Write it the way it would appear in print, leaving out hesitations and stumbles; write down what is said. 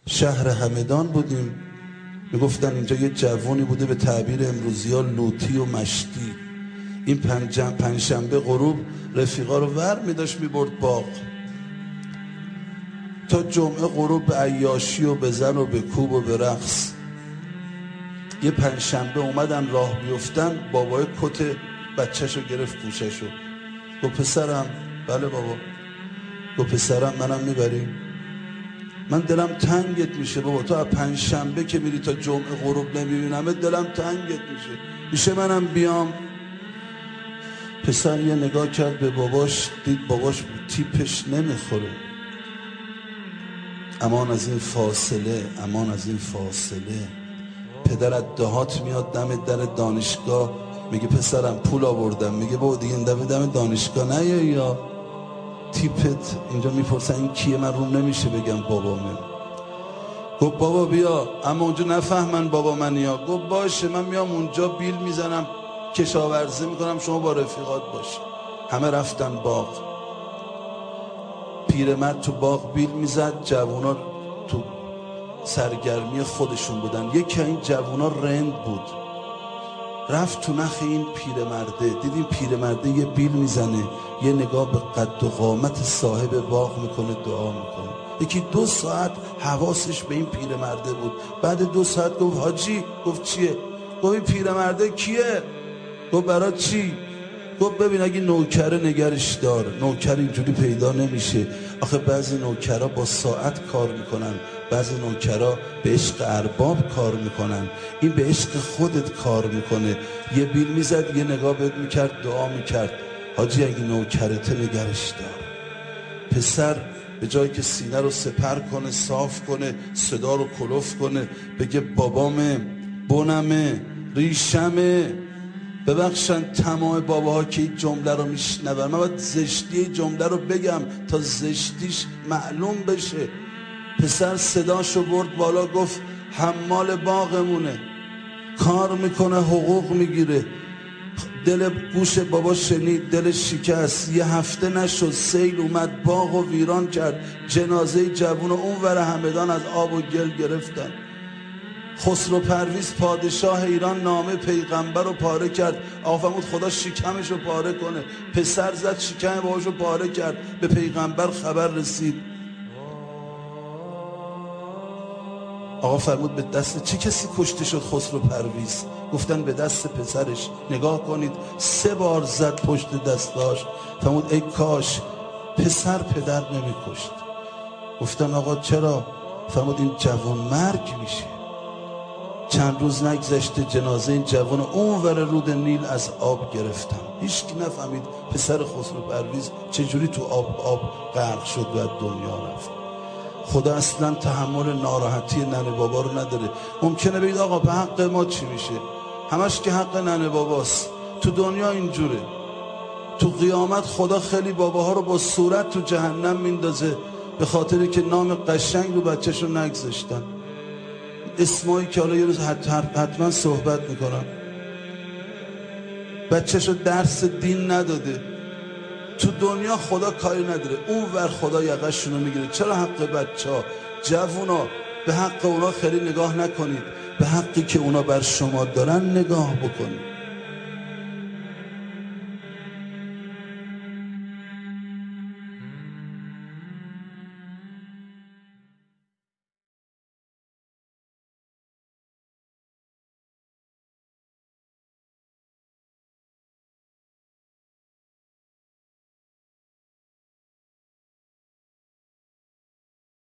شهر همدان بودیم، میگفتن اینجا یه جوونی بوده به تعبیر امروزی ها لوتی و مشتی. این پنجشنبه غروب رفیقا رو ور میداشت میبرد باغ، تا جمعه غروب به عیاشی و به زن و به کوب و به رقص. یه پنجشنبه اومدن راه بیفتن، بابای کت بچه‌شو گرفت گوششو، گفت پسرم. بله بابا. گفت پسرم منم میبری؟ من دلم تنگت میشه بابا، تو از پنجشنبه که میری تا جمعه غروب نمیبینمت دلم تنگت میشه منم بیام؟ پسر یه نگاه کرد به باباش، دید باباش تیپش نمیخوره. امان از این فاصله، امان از این فاصله. پدر از دهات میاد دم در دانشگاه، میگه پسرم پول آوردم، میگه بابا دیگه این دفعه دم دانشگاه نه یا تیپت. اینجا میپرسن این کیه، من روم نمیشه بگم بابامه. گفت بابا بیا، اما اونجا نفهمن بابا من یا. گفت باشه من میام اونجا بیل میزنم، کشاورزی میکنم، شما با رفیقات باشی. همه رفتن باغ. پیرمرد تو باغ بیل میزد، جوونا تو سرگرمی خودشون بودن. یکی این جوونا رند بود، رفت تو نخ این پیرمرده، دید این پیرمرده یه بیل میزنه، یه نگاه به قد و قامت صاحب باغ میکنه، دعا میکنه. یکی 2 ساعت حواسش به این پیرمرده بود. بعد 2 ساعت گفت حاجی. گفت چیه؟ گفت این پیرمرده کیه؟ گفت برای چی؟ گفت ببین اگه نوکره نگرش دار، نوکر اینجوری پیدا نمیشه. آخه بعضی نوکرها با ساعت کار میکنن، بعضی نوکرها به عشق ارباب کار میکنن، این به عشق خودت کار میکنه. یه بیل میزد، یه نگاه بهت میکرد، دعا میکرد، حاجی اگه نوکرته نگرش دار. پسر به جایی که سینه رو سپر کنه، صاف کنه، صدا رو کلوف کنه، بگه بابامه، بنمه، ریشمه. ببخشن تمام باباها که این جمله رو میشنون، من باید زشتی جمله رو بگم تا زشتیش معلوم بشه. پسر صداشو برد بالا، گفت حمال باغمونه، کار میکنه، حقوق میگیره. دل گوش بابا شنید، دلش شکست. یه هفته نشد سیل اومد، باغ و ویران کرد. جنازه جوون اون ور همدان از آب و گل گرفتن. خسرو پرویز پادشاه ایران نامه پیغمبر رو پاره کرد. آفرمود خدا شکمش رو پاره کنه. پسر زد شکم باباش رو پاره کرد. به پیغمبر خبر رسید. آقا فرمود به دست چه کسی کشته شد خسرو پرویز؟ گفتن به دست پسرش. نگاه کنید 3 بار زد پشت دستاش. فرمود ای کاش پسر پدر نمی کشت. گفتن آقا چرا؟ فرمود این جوان مرگ میشه. چند روز نگذشته جنازه این جوان اون ور رود نیل از آب گرفتم. هیچ کی نفهمید پسر خسرو پرویز چجوری تو آب غرق شد و از دنیا رفت. خدا اصلا تحمل ناراحتی ننه بابا رو نداره. ممکنه بگید آقا به حق ما چی میشه؟ همش که حق ننه باباست. تو دنیا اینجوره، تو قیامت خدا خیلی باباها رو با صورت تو جهنم میندازه به خاطری که نام قشنگ رو بچه‌شون نگذاشتن. اسمایی که حالا یه روز حتما صحبت میکنم. بچه‌شو درس دین نداده. تو دنیا خدا کاری نداره، اون ور خدا یقشونو میگیره. چرا حق بچه‌ها، جوونا، به حق اونا خیلی نگاه نکنید، به حقی که اونا بر شما دارن نگاه بکنید.